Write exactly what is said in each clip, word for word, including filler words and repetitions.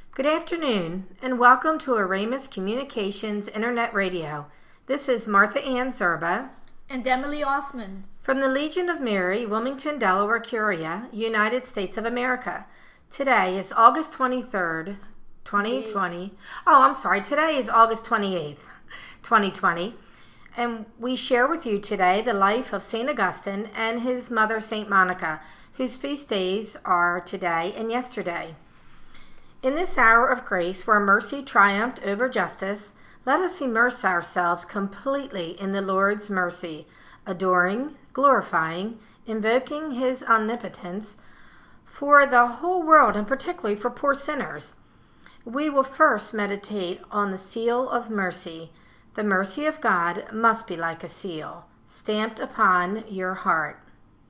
Good afternoon, and welcome to Aramus Communications Internet Radio. This is Martha Ann Zerba and Emily Osmond from the Legion of Mary, Wilmington, Delaware, Curia, United States of America. Today is August twenty-third, twenty twenty. Oh, I'm sorry. Today is August twenty-eighth, twenty twenty. And we share with you today the life of Saint Augustine and his mother, Saint Monica, whose feast days are today and yesterday. In this hour of grace, where mercy triumphed over justice, let us immerse ourselves completely in the Lord's mercy, adoring, glorifying, invoking his omnipotence for the whole world and particularly for poor sinners. We will first meditate on the seal of mercy. The mercy of God must be like a seal, stamped upon your heart.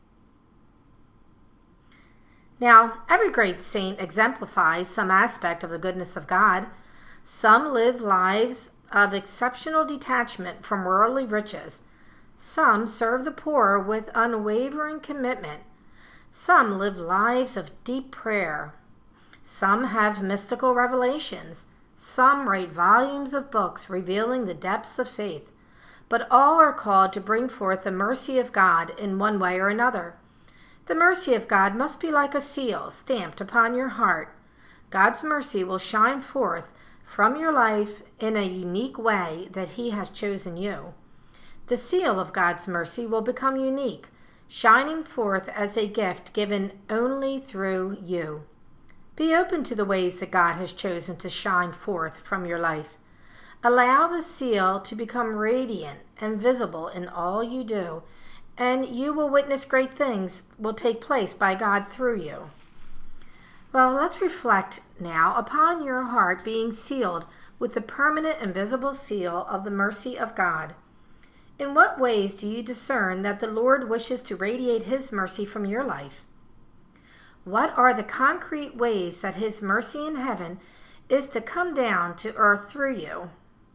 Now, every great saint exemplifies some aspect of the goodness of God. Some live lives of exceptional detachment from worldly riches. Some serve the poor with unwavering commitment. Some live lives of deep prayer. Some have mystical revelations. Some write volumes of books revealing the depths of faith. But all are called to bring forth the mercy of God in one way or another. The mercy of God must be like a seal stamped upon your heart. God's mercy will shine forth from your life in a unique way that he has chosen you. The seal of God's mercy will become unique, shining forth as a gift given only through you. Be open to the ways that God has chosen to shine forth from your life. Allow the seal to become radiant and visible in all you do, and you will witness great things will take place by God through you. Well, let's reflect now upon your heart being sealed with the permanent and visible seal of the mercy of God. In what ways do you discern that the Lord wishes to radiate his mercy from your life? What are the concrete ways that his mercy in heaven is to come down to earth through you?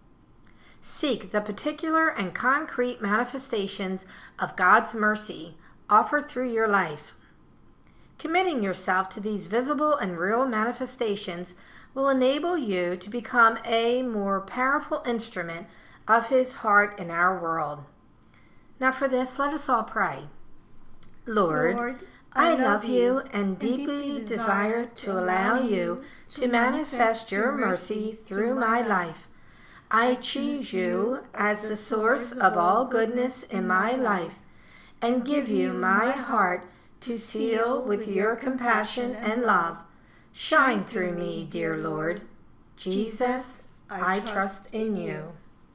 Seek the particular and concrete manifestations of God's mercy offered through your life. Committing yourself to these visible and real manifestations will enable you to become a more powerful instrument of his heart in our world. Now for this, let us all pray. Lord, Lord I, I love you and deeply, deeply desire to allow you to manifest your mercy through my life. I choose you as the source of all goodness in my life and give you my heart to seal with your compassion and love. Shine through me, dear Lord. Jesus, I trust in you.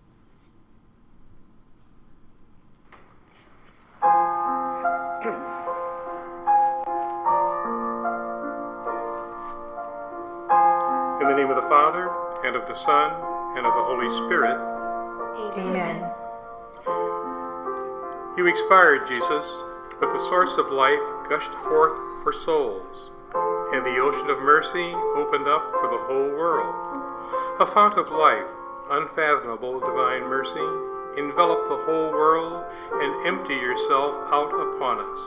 In the name of the Father, and of the Son, and of the Holy Spirit. Amen. You expired, Jesus, but the source of life gushed forth for souls, and the ocean of mercy opened up for the whole world. A fount of life, unfathomable divine mercy, envelop the whole world and empty yourself out upon us.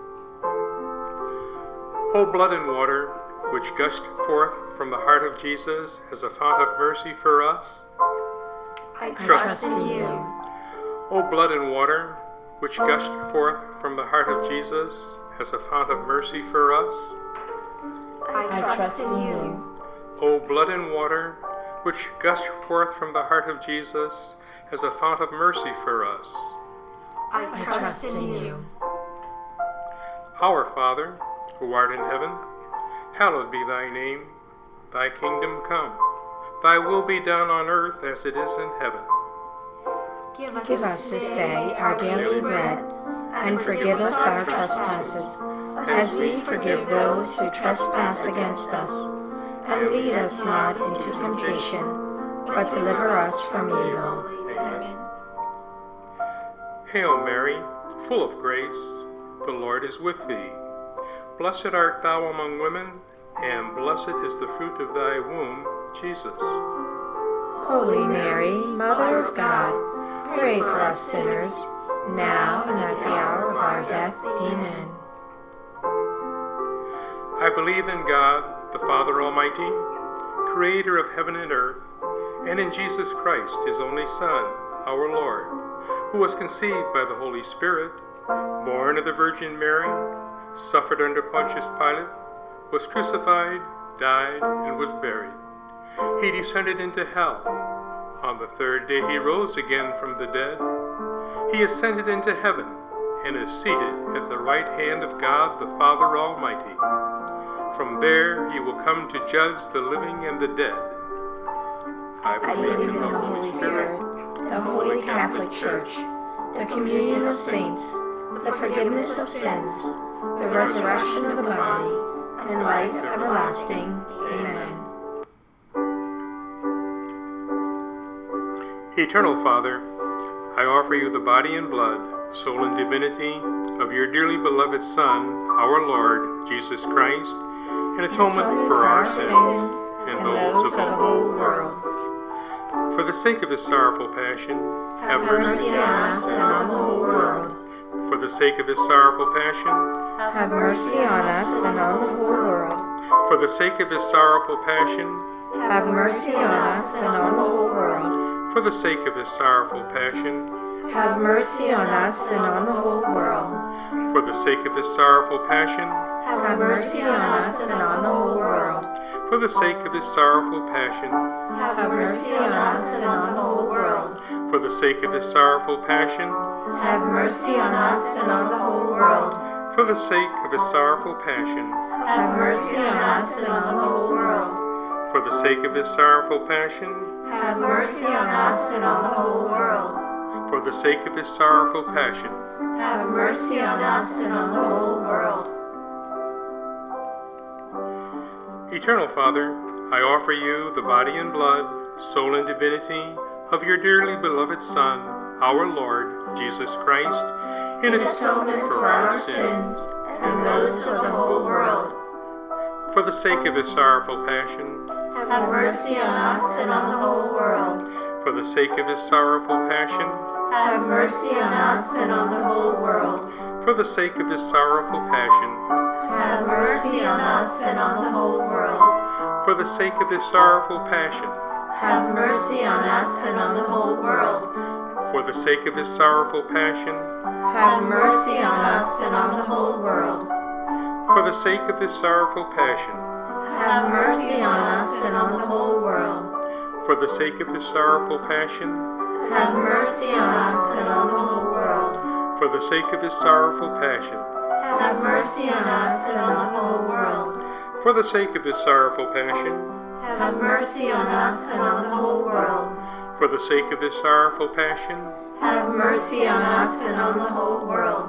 O blood and water, which gushed forth from the heart of Jesus as a fount of mercy for us, I trust in you. O blood and water, which gushed forth from the heart of Jesus as a fount of mercy for us, I trust in you. O blood and water, which gushed forth from the heart of Jesus as a fount of mercy for us, I trust in you. Our Father, who art in heaven, hallowed be thy name. Thy kingdom come. Thy will be done on earth as it is in heaven. Give us, Give us this day our daily bread, and forgive us our trespasses, as we forgive those who trespass against us. And lead us not into temptation, but deliver us from evil. Amen. Hail Mary, full of grace, the Lord is with thee. Blessed art thou among women, and blessed is the fruit of thy womb, Jesus. Holy Mary, Mother of God, pray for us sinners, now and at the hour of our death. Amen. I believe in God, the Father Almighty, creator of heaven and earth, and in Jesus Christ, his only Son, our Lord, who was conceived by the Holy Spirit, born of the Virgin Mary, suffered under Pontius Pilate, was crucified, died, and was buried. He descended into hell. On the third day he rose again from the dead. He ascended into heaven and is seated at the right hand of God the Father Almighty. From there he will come to judge the living and the dead. I believe in the Holy Spirit, the Holy Catholic Church, the communion of saints, the forgiveness of sins, the resurrection of the body, and life everlasting. Amen. Eternal Father, I offer you the body and blood, soul and divinity of your dearly beloved Son, our Lord, Jesus Christ, in atonement for our sins and those of the whole world. For the sake of his sorrowful passion, have mercy on us and on the whole world. For the sake of his sorrowful passion, have mercy on us and on the whole world. For the sake of his sorrowful passion, have mercy on us and on the whole world. For the sake of his sorrowful passion, have mercy on us and on the whole world. For the sake of his sorrowful passion, have mercy on us and on the whole world. For the sake of his sorrowful passion, have mercy on us and on the whole world. For the sake of his sorrowful passion, have mercy on us and on the whole world. For the sake of his sorrowful passion, have mercy on us and on the whole world. For the sake of his sorrowful passion, have mercy on us and on the whole world. For the sake of his sorrowful passion, have mercy on us and on the whole world. Eternal Father, I offer you the body and blood, soul and divinity of your dearly beloved Son, our Lord, Jesus Christ, in atonement for our sins and those of the whole world. For the sake of his sorrowful passion, have mercy on us and on the whole world. For the sake of his sorrowful passion, have mercy on us and on the whole world. For the sake of his sorrowful passion, have mercy on us and on the whole world. For the sake of his sorrowful passion, have mercy on us and on the whole world. For the sake of his sorrowful passion, have mercy on us and on the whole world. For the sake of his sorrowful passion, have mercy on us and on the whole world. For the sake of his sorrowful passion, have mercy on us and on the whole world. For the sake of his sorrowful passion, have mercy on us and on the whole world. For the sake of his sorrowful passion, have mercy on us and on the whole world. For the sake of his sorrowful passion, have mercy on us and on the whole world.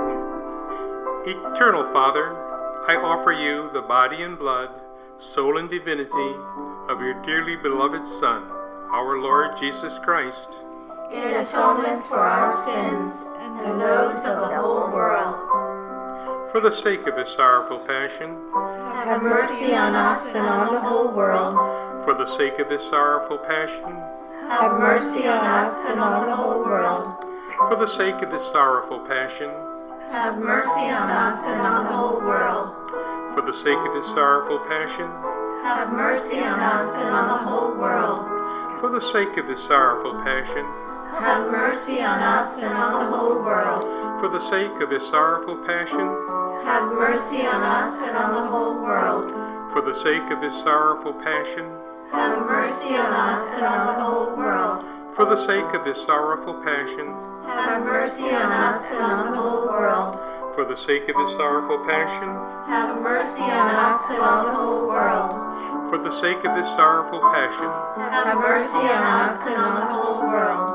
Eternal Father, I offer you the body and blood, soul and divinity of your dearly beloved Son, our Lord Jesus Christ, in atonement for our sins and those of the whole world. For the sake of his sorrowful passion, have mercy on us and on the whole world. For the sake of his sorrowful passion, have mercy on us and on the whole world. For the sake of his sorrowful passion, have mercy on us and on the whole world. For the sake of his sorrowful passion, have mercy on us and on the whole world. For the sake of his sorrowful passion, have mercy on us and on the whole world. For the sake of his sorrowful passion, have mercy on us and on the whole world. For the sake of his sorrowful passion, have mercy on us and on the whole world. For the sake of his sorrowful passion, have mercy on us and on the whole world. For the sake of his sorrowful passion, have mercy on us and on the whole world. For the sake of his sorrowful passion, have mercy on us and on the whole world.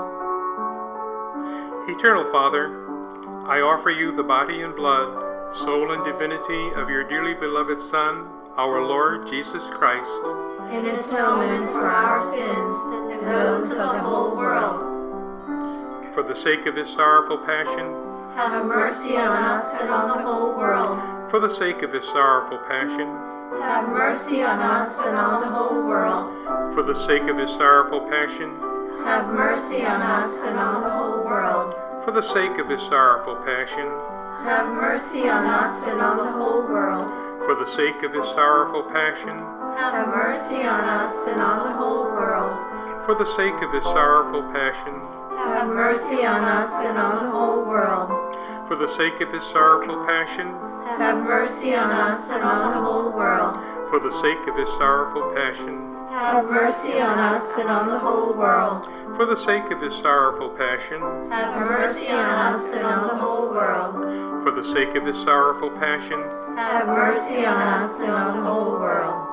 Eternal Father, I offer you the body and blood, soul and divinity of your dearly beloved Son, our Lord Jesus Christ, in atonement for our sins and those of the whole world. For the sake of his sorrowful passion, have mercy on us and on the whole world. For the sake of his sorrowful passion, have mercy on us and on the whole world. For the sake of his sorrowful passion, have mercy on us and on the whole world. For the sake of his sorrowful passion, have mercy on us and on the whole world. for the sake of his sorrowful passion, have mercy on us and on the whole world. for the sake of his sorrowful passion, Have mercy on us and on the whole world. for the sake of his sorrowful passion, Have mercy on us and on the whole world. for the sake of his sorrowful passion, Have mercy on us and on the whole world. for the sake of his sorrowful passion, Have mercy on us and on the whole world. for the sake of his sorrowful passion, Have mercy on us and on the whole world.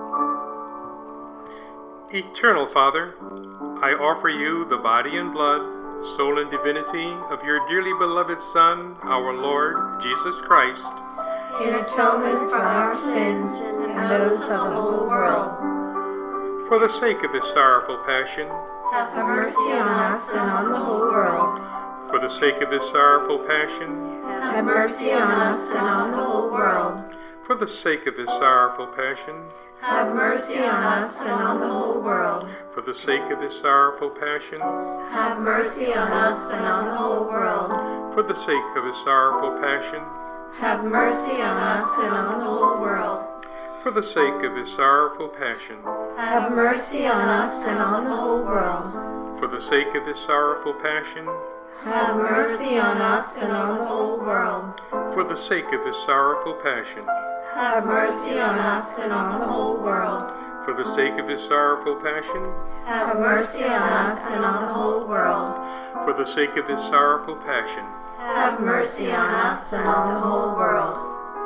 Eternal Father, I offer you the body and blood, soul and divinity of your dearly beloved Son, our Lord Jesus Christ, In atonement for our sins and those of the whole world. for the sake of his sorrowful passion, Have mercy on us and on the whole world. for the sake of his sorrowful passion, Have mercy on us and on the whole world. for the sake of his sorrowful passion, Have mercy on us and on the whole world. for the sake of his sorrowful passion, Have mercy on us and on the whole world. for the sake of his sorrowful passion, Have mercy on us and on the whole world. for the sake of his sorrowful passion, Have mercy on us and on the whole world. for the sake of his sorrowful passion, Have mercy on us and on the whole world. for the sake of his sorrowful passion, Have mercy on us and on the whole world. for the sake of his sorrowful passion, Have mercy on us and on the whole world. for the sake of his sorrowful passion. Have mercy on us and on the whole world.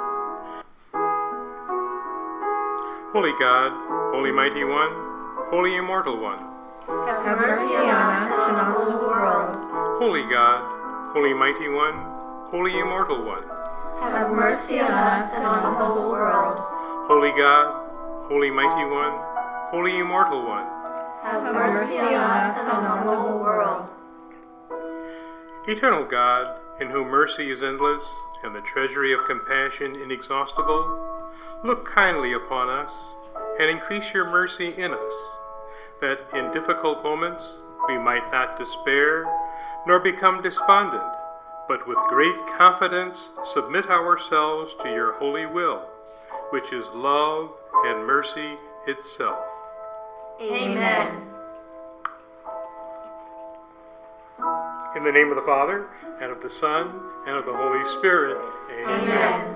Holy God, Holy Mighty One, Holy Immortal One, Have mercy on us and on the whole world. Holy God, Holy Mighty One, Holy Immortal One, Have mercy on us and on the whole world. Holy God, Holy Mighty One, Holy Immortal One, Have mercy on us and on the whole world. Eternal God, in whom mercy is endless and the treasury of compassion inexhaustible, look kindly upon us and increase your mercy in us, that in difficult moments we might not despair nor become despondent, but with great confidence submit ourselves to your holy will, which is love and mercy itself. Amen. In the name of the Father, and of the Son, and of the Holy Spirit. Amen. Amen.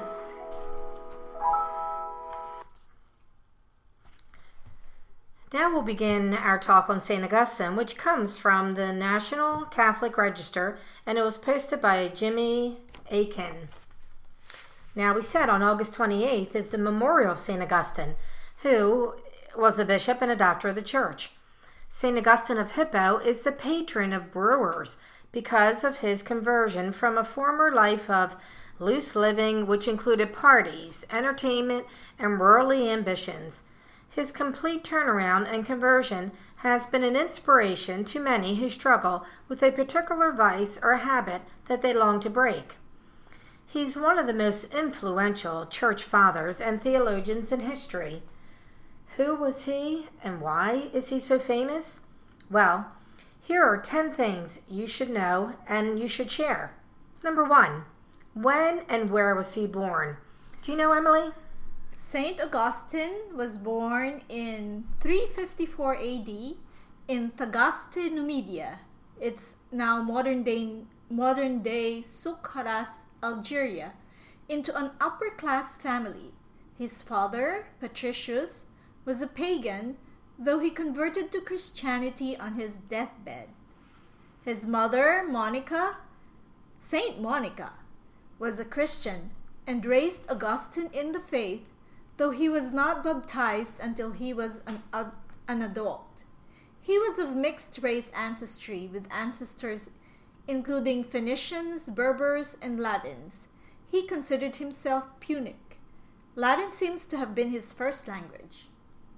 Now we'll begin our talk on Saint Augustine, which comes from the National Catholic Register, and it was posted by Jimmy Aiken. Now, we said on August twenty-eighth is the memorial of Saint Augustine, who was a bishop and a doctor of the church. Saint Augustine of Hippo is the patron of brewers because of his conversion from a former life of loose living, which included parties, entertainment, and worldly ambitions. His complete turnaround and conversion has been an inspiration to many who struggle with a particular vice or habit that they long to break. He's one of the most influential church fathers and theologians in history. Who was he and why is he so famous? Well, here are ten things you should know and you should share. Number one, when and where was he born? Do you know, Emily? Saint Augustine was born in three fifty-four A D in Tagaste, Numidia. It's now modern-day modern-day Soukharas, Algeria, into an upper-class family. His father, Patricius, was a pagan, though he converted to Christianity on his deathbed. His mother, Monica, Saint Monica, was a Christian and raised Augustine in the faith, though he was not baptized until he was an, uh, an adult. He was of mixed race ancestry with ancestors including Phoenicians, Berbers, and Latins. He considered himself Punic. Latin seems to have been his first language.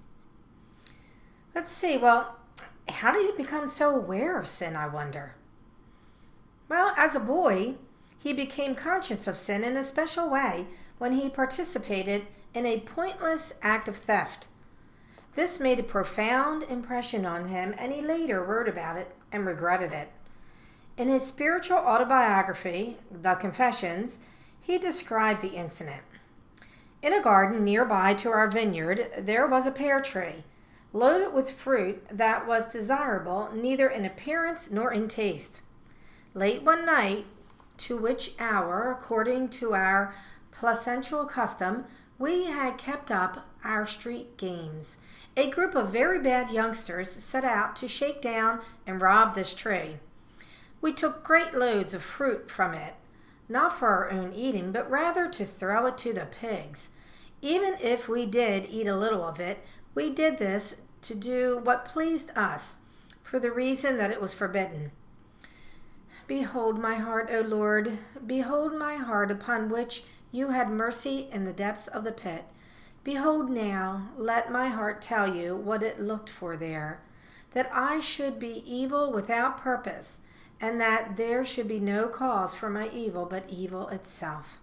Let's see, well, how did he become so aware of sin, I wonder? Well, as a boy, he became conscious of sin in a special way when he participated in a pointless act of theft. This made a profound impression on him, and he later wrote about it and regretted it. In his spiritual autobiography, The Confessions, he described the incident. In a garden nearby to our vineyard there was a pear tree, loaded with fruit that was desirable neither in appearance nor in taste. Late one night, to which hour, according to our placental custom, we had kept up our street games, a group of very bad youngsters set out to shake down and rob this tree. We took great loads of fruit from it, not for our own eating, but rather to throw it to the pigs. Even if we did eat a little of it, we did this to do what pleased us, for the reason that it was forbidden. Behold my heart, O Lord, behold my heart, upon which you had mercy in the depths of the pit. Behold now, let my heart tell you what it looked for there, that I should be evil without purpose, and that there should be no cause for my evil but evil itself.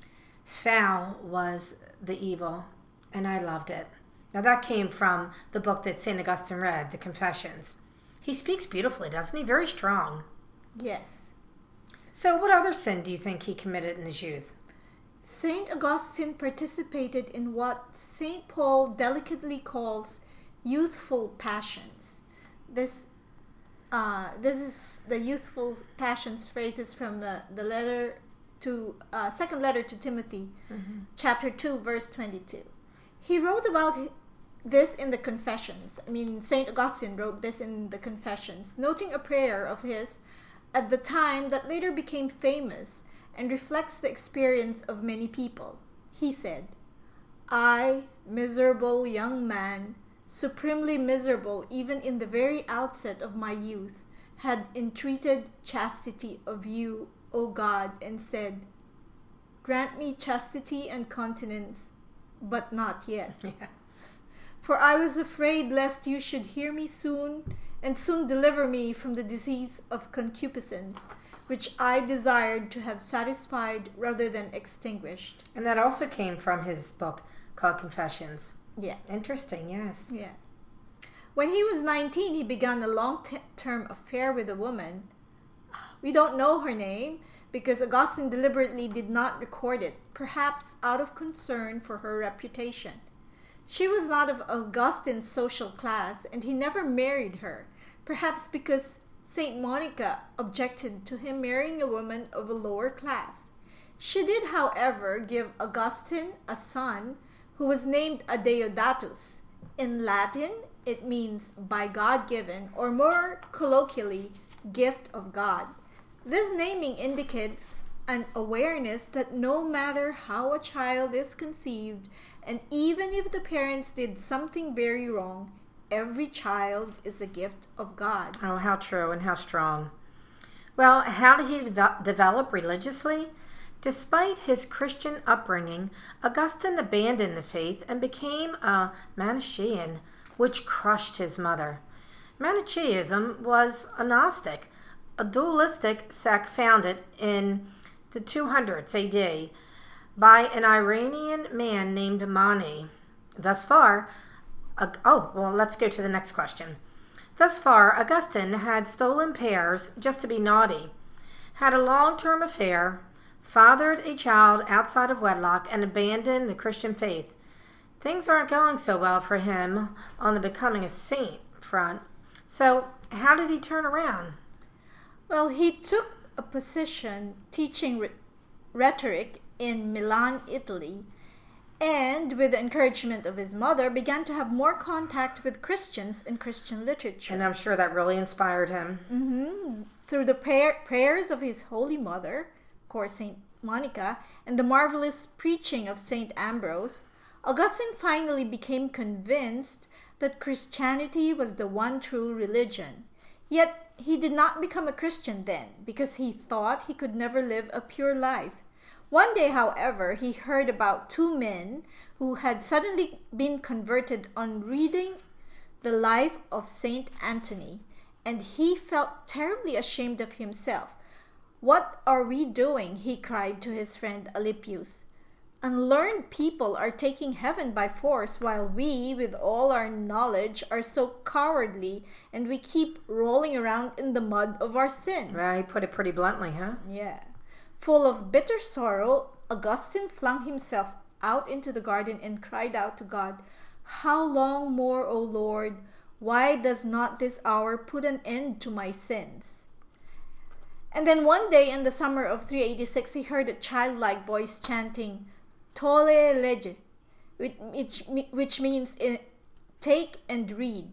Foul was the evil, and I loved it. Now that came from the book that Saint Augustine read, the Confessions. He speaks beautifully, doesn't he? Very strong. Yes. So what other sin do you think he committed in his youth? Saint Augustine participated in what Saint Paul delicately calls youthful passions. This uh, this is the youthful passions phrases from the, the letter to uh, second letter to Timothy, mm-hmm. chapter two, verse twenty-two. He wrote about this in the Confessions. I mean, Saint Augustine wrote this in the Confessions, noting a prayer of his at the time that later became famous and reflects the experience of many people. He said, I, miserable young man, supremely miserable even in the very outset of my youth, had entreated chastity of you, O God, and said, grant me chastity and continence, but not yet. Yeah. For I was afraid lest you should hear me soon, and soon deliver me from the disease of concupiscence, which I desired to have satisfied rather than extinguished. And that also came from his book called Confessions. Yeah. Interesting, yes. Yeah. When he was nineteen, he began a long-term affair with a woman. We don't know her name because Augustine deliberately did not record it, perhaps out of concern for her reputation. She was not of Augustine's social class, and he never married her, perhaps because Saint Monica objected to him marrying a woman of a lower class. She did, however, give Augustine a son who was named Adeodatus. In Latin, it means by God given, or more colloquially, gift of God. This naming indicates an awareness that no matter how a child is conceived, and even if the parents did something very wrong, every child is a gift of God. Oh, how true and how strong. Well, how did he de- develop religiously? Despite his Christian upbringing, Augustine abandoned the faith and became a Manichaean, which crushed his mother. Manichaeism was a Gnostic, a dualistic sect founded in the two hundreds A D by an Iranian man named Mani. Thus far, uh, oh, well, let's go to the next question. Thus far, Augustine had stolen pears just to be naughty, had a long-term affair, fathered a child outside of wedlock, and abandoned the Christian faith. Things aren't going so well for him on the becoming a saint front. So, how did he turn around? Well, he took a position teaching re- rhetoric in Milan, Italy, and with the encouragement of his mother, began to have more contact with Christians and Christian literature. And I'm sure that really inspired him. Mm-hmm. Through the prayer, prayers of his Holy Mother, of course, Saint Monica, and the marvelous preaching of Saint Ambrose, Augustine finally became convinced that Christianity was the one true religion. Yet he did not become a Christian then, because he thought he could never live a pure life. One day, however, he heard about two men who had suddenly been converted on reading the life of Saint Anthony, and he felt terribly ashamed of himself. What are we doing? He cried to his friend Alypius. Unlearned people are taking heaven by force, while we, with all our knowledge, are so cowardly, and we keep rolling around in the mud of our sins. Well, he put it pretty bluntly, huh? Yeah. Full of bitter sorrow, Augustine flung himself out into the garden and cried out to God, "How long more, O Lord? Why does not this hour put an end to my sins?" And then one day in the summer of three eighty-six, he heard a childlike voice chanting, "Tole lege," which, which means take and read.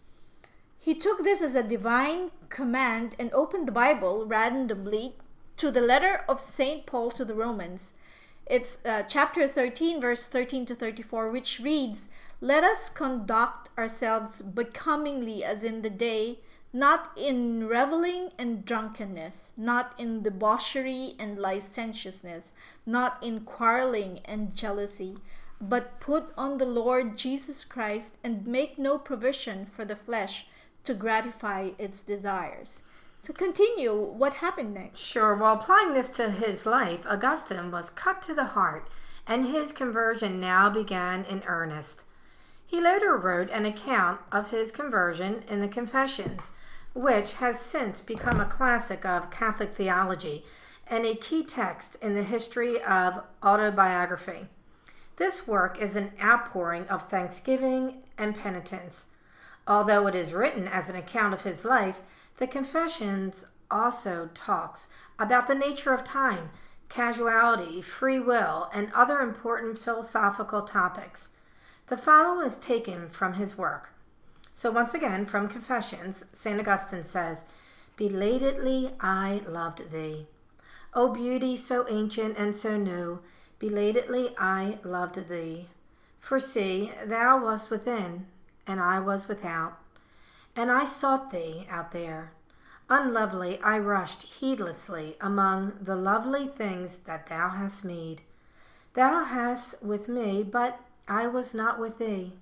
He took this as a divine command and opened the Bible randomly to the letter of Saint Paul to the Romans. It's uh, chapter thirteen, verse thirteen to thirty-four, which reads, "Let us conduct ourselves becomingly as in the day, not in reveling and drunkenness, not in debauchery and licentiousness, not in quarreling and jealousy, but put on the Lord Jesus Christ and make no provision for the flesh to gratify its desires." So continue. What happened next? Sure. Well, applying this to his life, Augustine was cut to the heart, and his conversion now began in earnest. He later wrote an account of his conversion in the Confessions, which has since become a classic of Catholic theology and a key text in the history of autobiography. This work is an outpouring of thanksgiving and penitence. Although it is written as an account of his life, the Confessions also talks about the nature of time, causality, free will, and other important philosophical topics. The following is taken from his work. So once again, from Confessions, Saint Augustine says, "Belatedly I loved thee. O beauty so ancient and so new, belatedly I loved thee. For see, thou wast within, and I was without, and I sought thee out there. Unlovely I rushed heedlessly among the lovely things that thou hast made. Thou hast with me, but I was not with thee.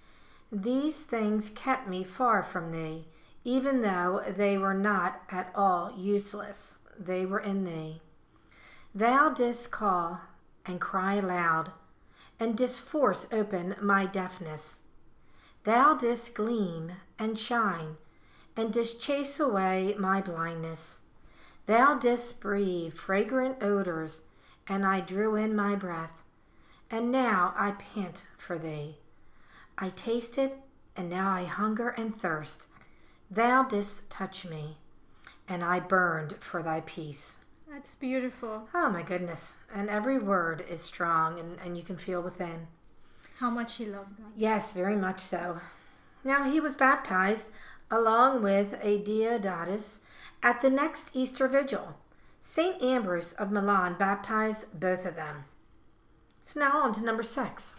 These things kept me far from thee, even though they were not at all useless. They were in thee. Thou didst call and cry aloud, and didst force open my deafness. Thou didst gleam and shine, and didst chase away my blindness. Thou didst breathe fragrant odors, and I drew in my breath. And now I pant for thee. I tasted, and now I hunger and thirst. Thou didst touch me, and I burned for thy peace." That's beautiful. Oh my goodness. And every word is strong, and, and you can feel within. How much he loved God. Yes, very much so. Now he was baptized along with a Deodatus at the next Easter Vigil. Saint Ambrose of Milan baptized both of them. So now on to number six.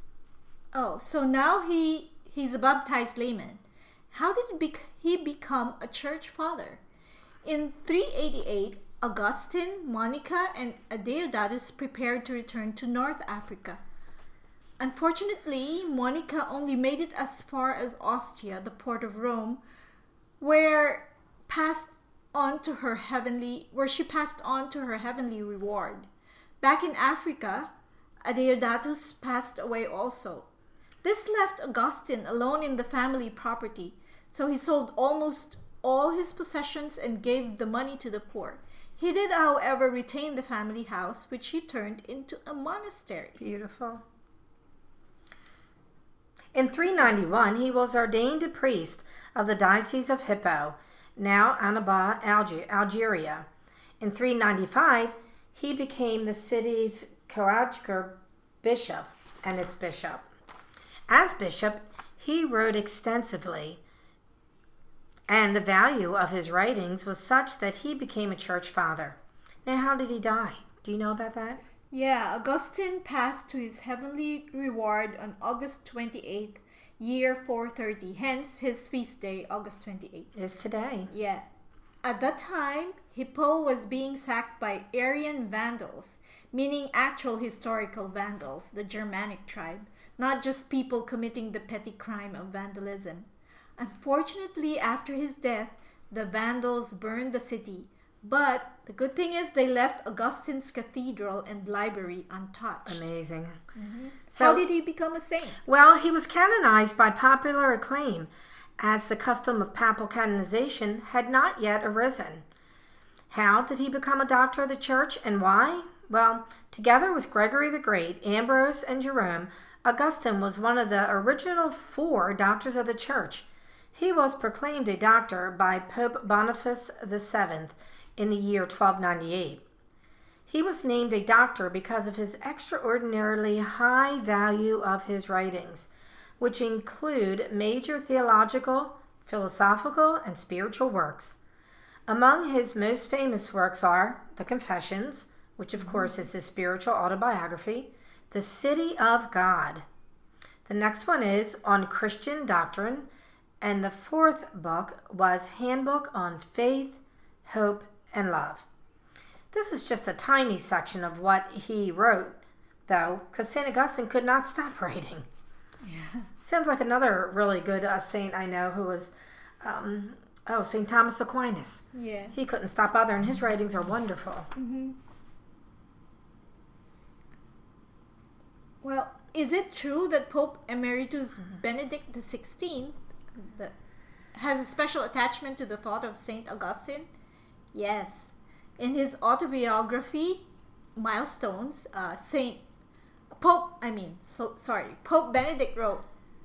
Oh, so now he he's a baptized layman. How did he, bec- he become a church father? In three eighty-eight, Augustine, Monica, and Deodatus prepared to return to North Africa. Unfortunately, Monica only made it as far as Ostia, the port of Rome, where passed on to her heavenly where she passed on to her heavenly reward. Back in Africa, Deodatus passed away also. This left Augustine alone in the family property, so he sold almost all his possessions and gave the money to the poor. He did, however, retain the family house, which he turned into a monastery. Beautiful. In three ninety-one, he was ordained a priest of the Diocese of Hippo, now Annaba, Alger- Algeria. In three ninety-five, he became the city's coadjutor bishop and its bishop. As bishop, he wrote extensively, and the value of his writings was such that he became a church father. Now, how did he die? Do you know about that? Yeah, Augustine passed to his heavenly reward on August twenty-eighth, year four thirty. Hence, his feast day, August twenty-eighth. It's today. Yeah. At that time, Hippo was being sacked by Aryan Vandals, meaning actual historical Vandals, the Germanic tribe, not just people committing the petty crime of vandalism. Unfortunately, after his death, the Vandals burned the city. But the good thing is they left Augustine's cathedral and library untouched. Amazing. Mm-hmm. So, how did he become a saint? Well, he was canonized by popular acclaim, as the custom of papal canonization had not yet arisen. How did he become a doctor of the church, and why? Well, together with Gregory the Great, Ambrose, and Jerome, Augustine was one of the original four doctors of the Church. He was proclaimed a doctor by Pope Boniface the seventh in the year twelve ninety-eight. He was named a doctor because of his extraordinarily high value of his writings, which include major theological, philosophical, and spiritual works. Among his most famous works are the Confessions, which of course is his spiritual autobiography, The City of God. The next one is On Christian Doctrine, and the fourth book was Handbook on Faith, Hope, and Love. This is just a tiny section of what he wrote, though, because Saint Augustine could not stop writing. Yeah. Sounds like another really good uh, saint I know who was, um, oh, Saint Thomas Aquinas. Yeah. He couldn't stop either, and his writings are wonderful. Mm-hmm. Well, is it true that Pope Emeritus Benedict the sixteenth the, has a special attachment to the thought of Saint Augustine? Yes. In his autobiography, Milestones, uh, Saint Pope, I mean, so sorry, Pope Benedict wrote,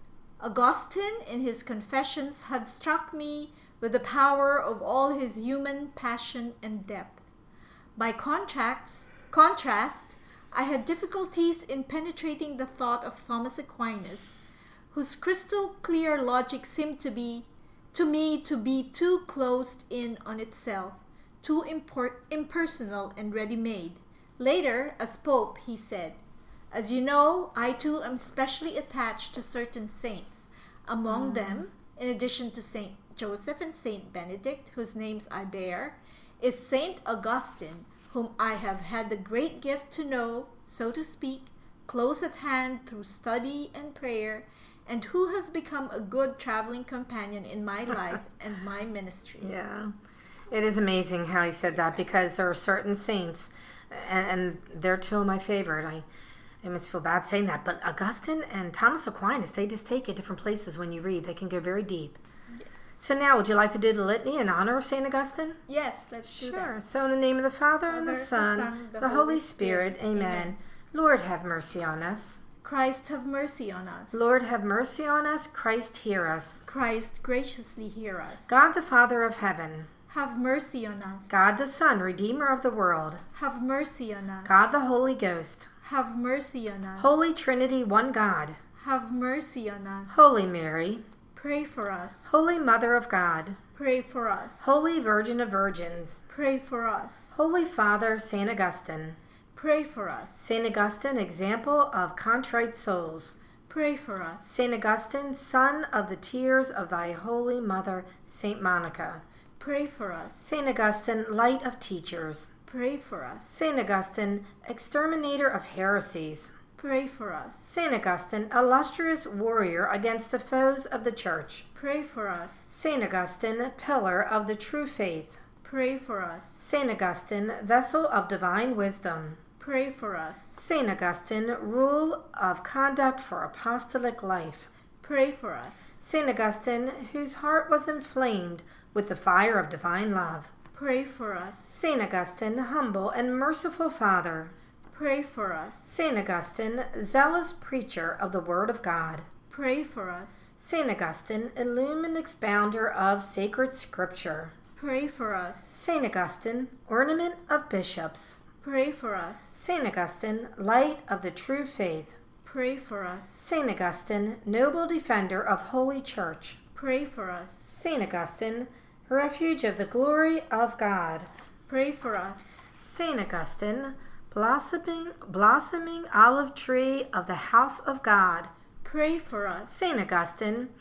Augustine in his Confessions had struck me with the power of all his human passion and depth. By contrast, contrast, I had difficulties in penetrating the thought of Thomas Aquinas, whose crystal clear logic seemed to be, to me, to be too closed in on itself, too import, impersonal and ready-made. Later, as Pope, he said, As you know, I too am specially attached to certain saints. Among mm. them, in addition to Saint Joseph and Saint Benedict, whose names I bear, is Saint Augustine, whom I have had the great gift to know, so to speak, close at hand through study and prayer, and who has become a good traveling companion in my life and my ministry. Yeah. It is amazing how he said that, because there are certain saints, and, and they're two of my favorite. I, I must feel bad saying that, but Augustine and Thomas Aquinas, they just take you different places when you read. They can go very deep. Yes. So now, would you like to do the litany in honor of Saint Augustine? Yes, let's do sure. that. Sure. So in the name of the Father, Father and the Son, the, Son, the, the Holy, Holy Spirit, Spirit. Amen. Amen. Lord, have mercy on us. Christ, have mercy on us. Lord, have mercy on us. Christ, hear us. Christ, graciously hear us. God, the Father of heaven, have mercy on us. God the Son, Redeemer of the world, have mercy on us. God the Holy Ghost, have mercy on us. Holy Trinity, one God, have mercy on us. Holy Mary, pray for us. Holy Mother of God, pray for us. Holy Virgin of Virgins, pray for us. Holy Father, Saint Augustine, pray for us. Saint Augustine, example of contrite souls, pray for us. Saint Augustine, son of the tears of thy holy mother, Saint Monica, pray for us. Saint Augustine, light of teachers, pray for us. Saint Augustine, exterminator of heresies, pray for us. Saint Augustine, illustrious warrior against the foes of the Church, pray for us. Saint Augustine, pillar of the true faith, pray for us. Saint Augustine, vessel of divine wisdom, pray for us. Saint Augustine, rule of conduct for apostolic life, pray for us. Saint Augustine, whose heart was inflamed with the fire of divine love, pray for us. Saint Augustine, humble and merciful Father, pray for us. Saint Augustine, zealous preacher of the Word of God, pray for us. Saint Augustine, illumined expounder of sacred Scripture, pray for us. Saint Augustine, ornament of bishops, pray for us. Saint Augustine, light of the true faith, pray for us. Saint Augustine, noble defender of Holy Church, pray for us. Saint Augustine, refuge of the glory of God, pray for us. Saint Augustine, blossoming, blossoming olive tree of the house of God, pray for us. Saint Augustine,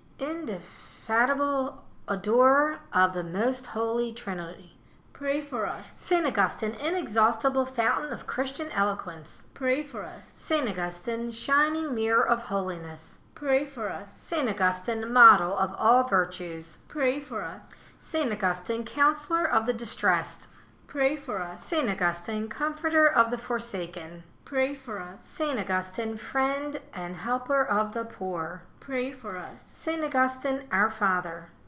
indefatigable adorer of the most holy Trinity, pray for us. Saint Augustine, inexhaustible fountain of Christian eloquence, pray for us. Saint Augustine, shining mirror of holiness, pray for us. Saint Augustine, model of all virtues, pray for us. Saint Augustine, counselor of the distressed, pray for us. Saint Augustine, comforter of the forsaken, pray for us. Saint Augustine, friend and helper of the poor, pray for us. Saint Augustine, our Father,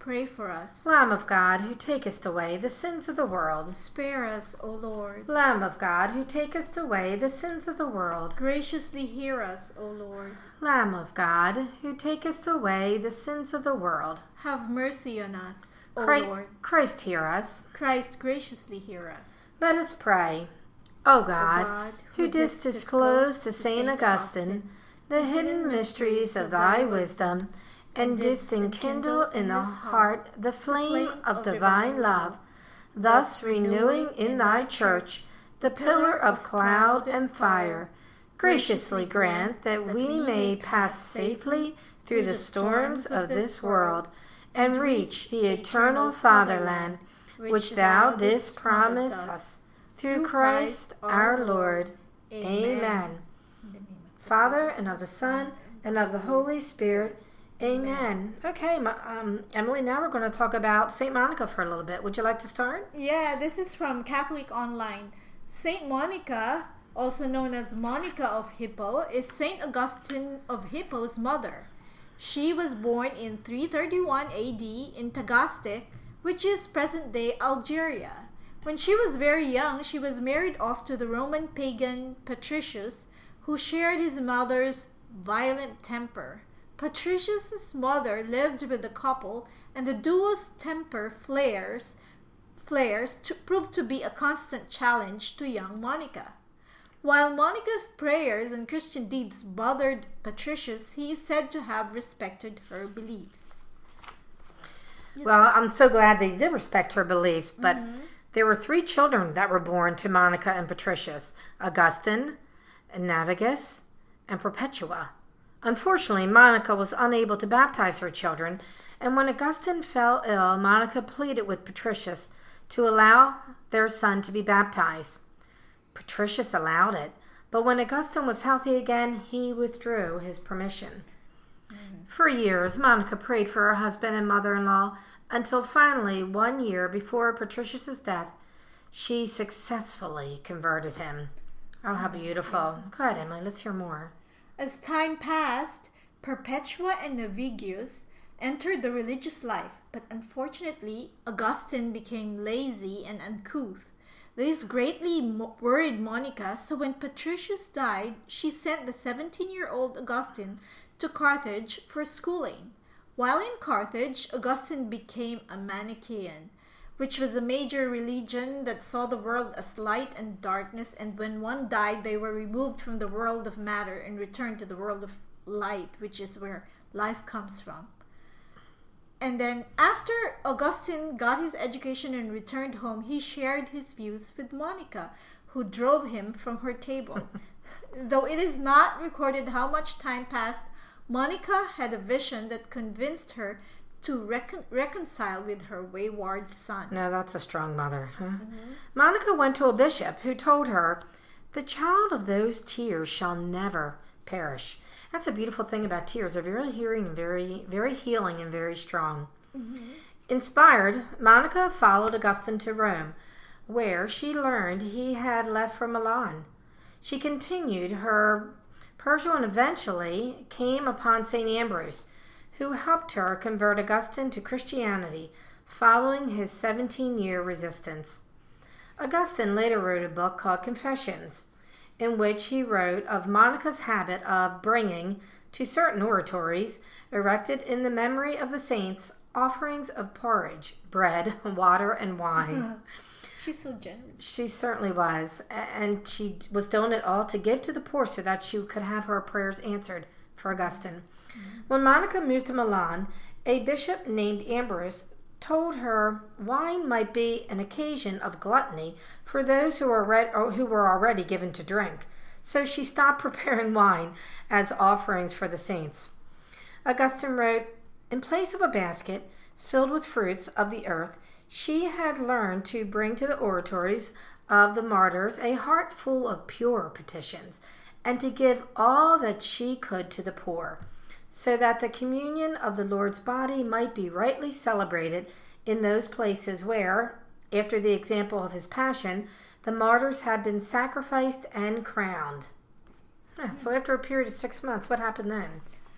pray for us. Lamb of God, who takest away the sins of the world. Spare us, O Lord. Lamb of God, who takest away the sins of the world. Graciously hear us, O Lord. Lamb of God, who takest away the sins of the world. Have mercy on us, O Christ, Lord. Christ, hear us. Christ, graciously hear us. Let us pray. O God, O God, who didst disclose to Saint Augustine the hidden mysteries of thy wisdom, and didst enkindle in the heart the flame of divine love, thus renewing in thy church the pillar of cloud and fire, graciously grant that we may pass safely through the storms of this world, and reach the eternal fatherland, which thou didst promise us, through Christ our Lord. Amen. Father, and of the Son, and of the Holy Spirit. Amen. Okay, um, Emily, now we're going to talk about Saint Monica for a little bit. Would you like to start? Yeah, this is from Catholic Online. Saint Monica, also known as Monica of Hippo, is Saint Augustine of Hippo's mother. She was born in three thirty-one A D in Tagaste, which is present-day Algeria. When she was very young, she was married off to the Roman pagan Patricius, who shared his mother's violent temper. Patricius' mother lived with the couple, and the duo's temper flares, flares to, proved to be a constant challenge to young Monica. While Monica's prayers and Christian deeds bothered Patricius, he is said to have respected her beliefs. Well, I'm so glad they did respect her beliefs, but Mm-hmm. there were three children that were born to Monica and Patricius: Augustine, Navigus, and Perpetua. Unfortunately, Monica was unable to baptize her children, and when Augustine fell ill, Monica pleaded with Patricius to allow their son to be baptized. Patricius allowed it, but when Augustine was healthy again, he withdrew his permission. Mm-hmm. For years, Monica prayed for her husband and mother-in-law until finally, one year before Patricius's death, she successfully converted him. Oh, how beautiful. Go ahead, Emily. Let's hear more. As time passed, Perpetua and Navigius entered the religious life, but unfortunately, Augustine became lazy and uncouth. This greatly mo- worried Monica, so when Patricius died, she sent the seventeen-year-old Augustine to Carthage for schooling. While in Carthage, Augustine became a Manichaean, which was a major religion that saw the world as light and darkness, and when one died, they were removed from the world of matter and returned to the world of light, which is where life comes from. And then after Augustine got his education and returned home, he shared his views with Monica, who drove him from her table. Though it is not recorded how much time passed, Monica had a vision that convinced her to recon- reconcile with her wayward son. No, that's a strong mother. Huh? Mm-hmm. Monica went to a bishop who told her, "The child of those tears shall never perish." That's a beautiful thing about tears. They're very healing and very, very healing and very strong. Mm-hmm. Inspired, Monica followed Augustine to Rome, where she learned he had left for Milan. She continued her Persia and eventually came upon Saint Ambrose, who helped her convert Augustine to Christianity following his seventeen-year resistance. Augustine later wrote a book called Confessions, in which he wrote of Monica's habit of bringing to certain oratories erected in the memory of the saints offerings of porridge, bread, water, and wine. She's so generous. She certainly was, and she was doing it all to give to the poor so that she could have her prayers answered for Augustine. When Monica moved to Milan, a bishop named Ambrose told her wine might be an occasion of gluttony for those who were, re- who were already given to drink, so she stopped preparing wine as offerings for the saints. Augustine wrote, "In place of a basket filled with fruits of the earth, she had learned to bring to the oratories of the martyrs a heart full of pure petitions, and to give all that she could to the poor, so that the communion of the Lord's body might be rightly celebrated in those places where, after the example of his passion, the martyrs had been sacrificed and crowned." Yeah, so after a period of six months, what happened then?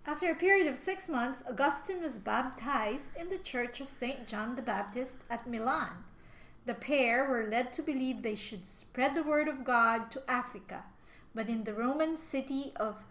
After a period of six months, Augustine was baptized in the Church of Saint John the Baptist at Milan. The pair were led to believe they should spread the word of God to Africa, but in the Roman city of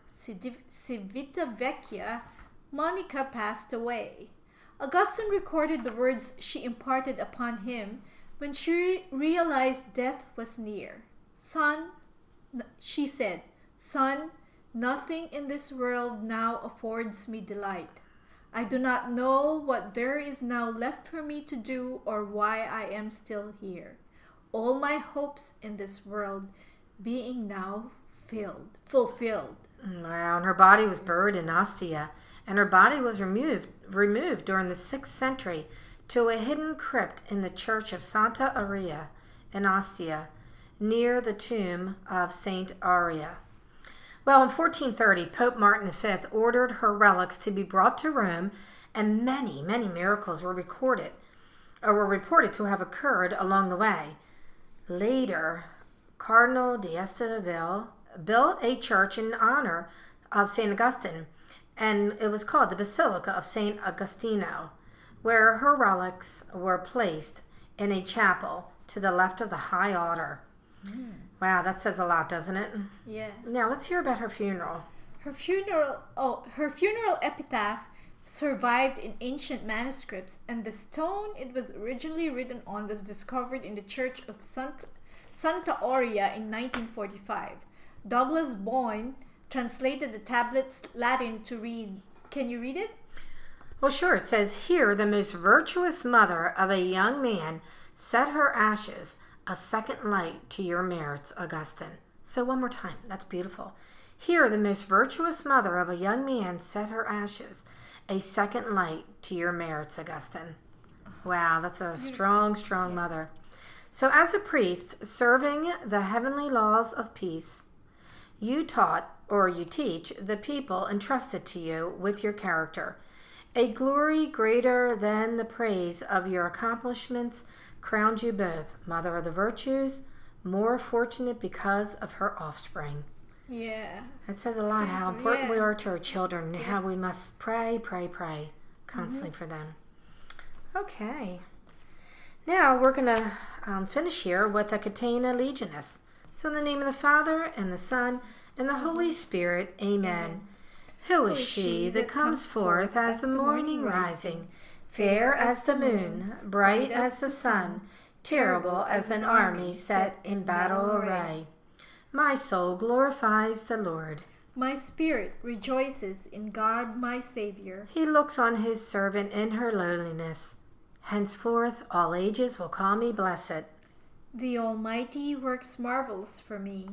Civitavecchia, Monica passed away. Augustine recorded the words she imparted upon him when she realized death was near. Son, she said, Son, nothing in this world now affords me delight. I do not know what there is now left for me to do or why I am still here. All my hopes in this world being now filled, fulfilled. Wow, and her body was buried in Ostia, and her body was removed removed during the sixth century to a hidden crypt in the church of Santa Aria in Ostia, near the tomb of Saint Aria. Well, in fourteen thirty, Pope Martin the Fifth ordered her relics to be brought to Rome, and many, many miracles were recorded, or were reported to have occurred along the way. Later, Cardinal d'Esteville built a church in honor of Saint Augustine, and it was called the Basilica of Saint Agostino, where her relics were placed in a chapel to the left of the high altar. Mm. Wow, that says a lot, doesn't it? Yeah. Now let's hear about her funeral. Her funeral, oh, her funeral epitaph survived in ancient manuscripts, and the stone it was originally written on was discovered in the church of Sant, Santa Aurea in nineteen forty-five. Douglas Boyne translated the tablets Latin to read. Can you read it? Well, sure. It says, Here the most virtuous mother of a young man set her ashes, a second light to your merits, Augustine. So one more time. That's beautiful. Here the most virtuous mother of a young man set her ashes, a second light to your merits, Augustine. Wow, that's a strong, strong mother. So as a priest serving the heavenly laws of peace, you taught, or you teach, the people entrusted to you with your character. A glory greater than the praise of your accomplishments crowned you both, Mother of the Virtues, more fortunate because of her offspring. Yeah. It says a lot how important yeah. we are to our children, yes. how we must pray, pray, pray constantly mm-hmm. for them. Okay. Now we're going to um, finish here with a Catena Legionis. So in the name of the Father, and the Son, and the Holy Spirit, amen. Amen. Who is she that comes forth as the morning rising, fair as the moon, bright as the sun, terrible as an army set in battle array? My soul glorifies the Lord. My spirit rejoices in God my Savior. He looks on his servant in her lowliness. Henceforth all ages will call me blessed. The Almighty works marvels for me.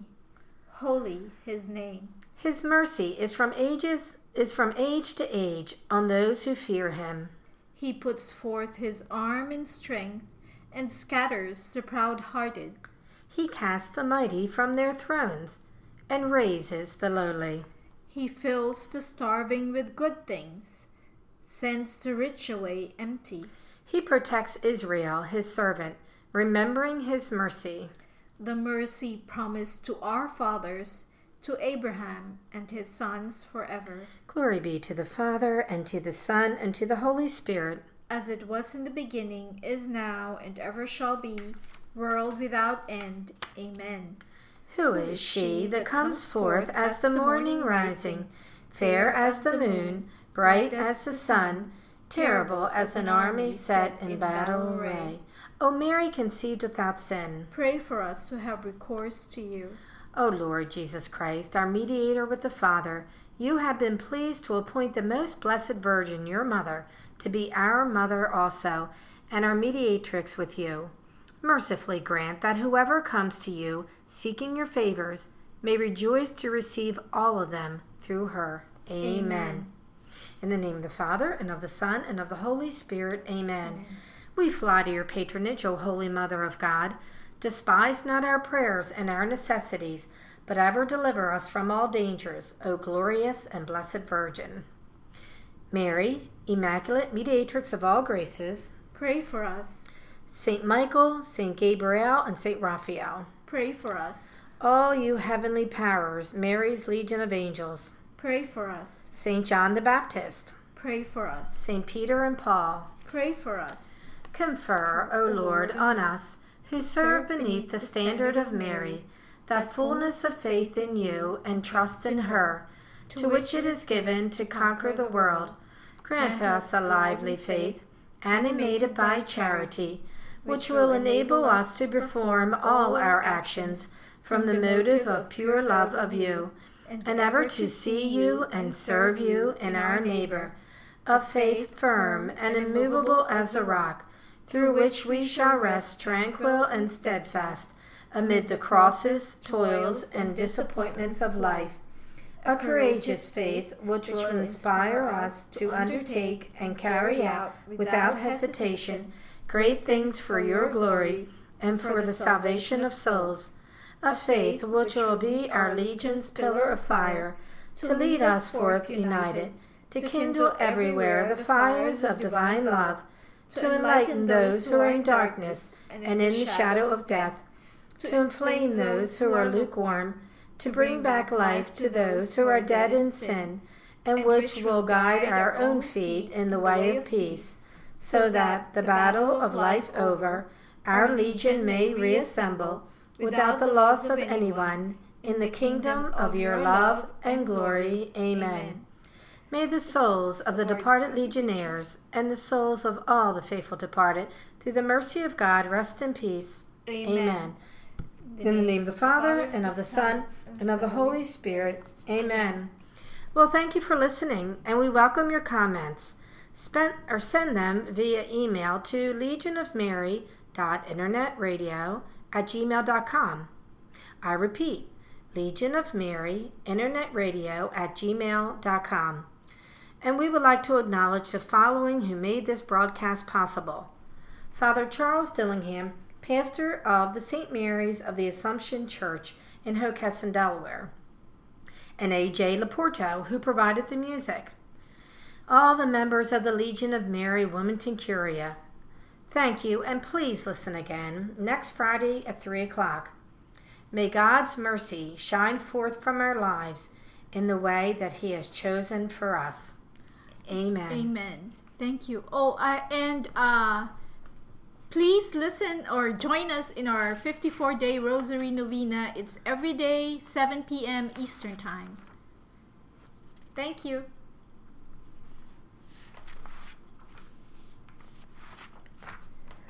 Holy his name. His mercy is from ages is from age to age on those who fear him. He puts forth his arm in strength and scatters the proud-hearted. He casts the mighty from their thrones and raises the lowly. He fills the starving with good things, sends the rich away empty. He protects Israel, his servant, remembering his mercy. The mercy promised to our fathers, to Abraham and his sons forever. Glory be to the Father, and to the Son, and to the Holy Spirit. As it was in the beginning, is now, and ever shall be, world without end. Amen. Who is she that comes forth as the morning rising, fair as the moon, bright as the sun, terrible as an army set in battle array? O Mary, conceived without sin, pray for us who have recourse to you. O Lord Jesus Christ, our mediator with the Father, you have been pleased to appoint the most blessed Virgin, your mother, to be our mother also, and our mediatrix with you. Mercifully grant that whoever comes to you, seeking your favors, may rejoice to receive all of them through her. Amen. Amen. In the name of the Father, and of the Son, and of the Holy Spirit. Amen. Amen. We fly to your patronage, O Holy Mother of God. Despise not our prayers and our necessities, but ever deliver us from all dangers, O glorious and blessed Virgin. Mary, Immaculate Mediatrix of all graces, pray for us. Saint Michael, Saint Gabriel, and Saint Raphael, pray for us. All you heavenly powers, Mary's legion of angels, Pray for us. Saint John the Baptist, Pray for us. Saint Peter and Paul, Pray for us. confer, O Lord, on us, who serve beneath the standard of Mary, that fullness of faith in you and trust in her, to which it is given to conquer the world. Grant us a lively faith, animated by charity, which will enable us to perform all our actions from the motive of pure love of you, and ever to see you and serve you in our neighbor, of faith firm and immovable as a rock, through which we shall rest tranquil and steadfast amid the crosses, toils, and disappointments of life. A courageous faith which will inspire us to undertake and carry out without hesitation great things for your glory and for the salvation of souls. A faith which will be our legion's pillar of fire, to lead us forth united, to kindle everywhere the fires of divine love, to enlighten those who are in darkness and in the shadow of death, to inflame those who are lukewarm, to bring back life to those who are dead in sin, and which will guide our own feet in the way of peace, so that, the battle of life over, our legion may reassemble, without the loss of anyone, in the kingdom of your love and glory. Amen. May the souls of the departed legionnaires and the souls of all the faithful departed, through the mercy of God, rest in peace. Amen. In the name of the Father, and of the Son, and of the Holy Spirit. Amen. Well, thank you for listening, and we welcome your comments. Spend, or send them via email to legionofmary dot internetradio at gmail dot com. I repeat, Legion of Mary, Internet Radio at gmail dot com. And we would like to acknowledge the following who made this broadcast possible. Father Charles Dillingham, pastor of the Saint Mary's of the Assumption Church in Hockessin, Delaware, and A J Laporto, who provided the music. All the members of the Legion of Mary, Wilmington Curia, thank you, and please listen again next Friday at three o'clock. May God's mercy shine forth from our lives in the way that he has chosen for us. Amen. Amen. Thank you. Oh, I, and uh, please listen or join us in our fifty-four day Rosary Novena. It's every day, seven p.m. Eastern Time. Thank you.